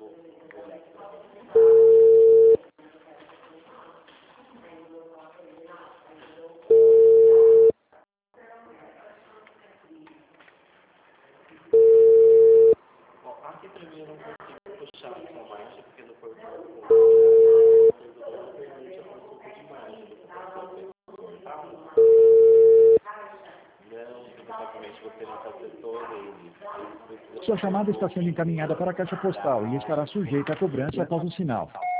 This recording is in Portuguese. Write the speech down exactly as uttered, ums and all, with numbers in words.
Bom, aqui pra mim eu não consigo puxar a sua marcha, porque no portal o servidor não permite a consulta de marcha. Você pode ser consultado? Não, provavelmente você não acessou ele. Sua chamada está sendo encaminhada para a caixa postal e estará sujeita a cobrança após o sinal.